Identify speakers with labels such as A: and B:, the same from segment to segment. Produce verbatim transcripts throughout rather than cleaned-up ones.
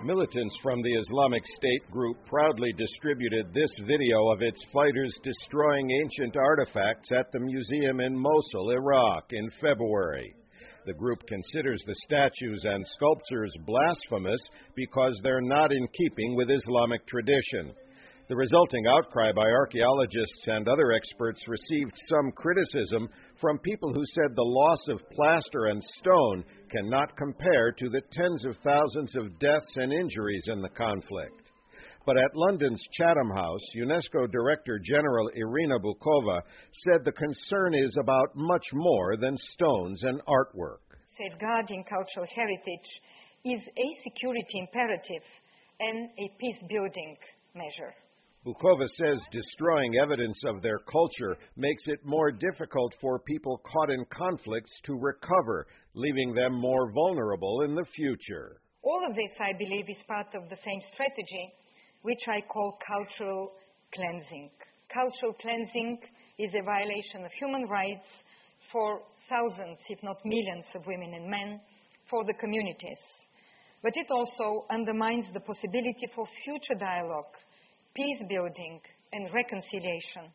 A: Militants from the Islamic State group proudly distributed this video of its fighters destroying ancient artifacts at the museum in Mosul, Iraq, in February. The group considers the statues and sculptures blasphemous because they're not in keeping with Islamic tradition. The resulting outcry by archaeologists and other experts received some criticism from people who said the loss of plaster and stone cannot compare to the tens of thousands of deaths and injuries in the conflict. But at London's Chatham House, UNESCO Director General Irina Bukova said the concern is about much more than stones and artwork.
B: Safeguarding cultural heritage is a security imperative and a peace-building measure.
A: Bukova says destroying evidence of their culture makes it more difficult for people caught in conflicts to recover, leaving them more vulnerable in the future.
B: All of this, I believe, is part of the same strategy, which I call cultural cleansing. Cultural cleansing is a violation of human rights for thousands, if not millions, of women and men, for the communities. But it also undermines the possibility for future dialogue, peace-building, and reconciliation.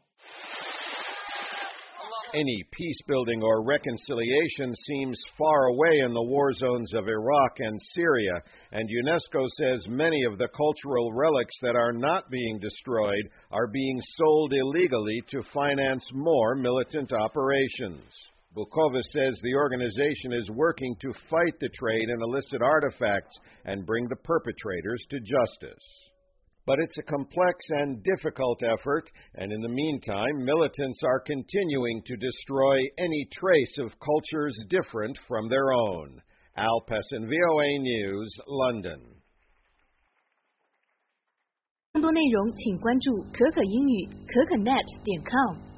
A: Any peace-building or reconciliation seems far away in the war zones of Iraq and Syria, and UNESCO says many of the cultural relics that are not being destroyed are being sold illegally to finance more militant operations. Bukova says the organization is working to fight the trade in illicit artifacts and bring the perpetrators to justice. But it's a complex and difficult effort, and in the meantime, militants are continuing to destroy any trace of cultures different from their own. Al Pessin, V O A News, London.
C: 更多内容请关注可可英语可可 net 点 com。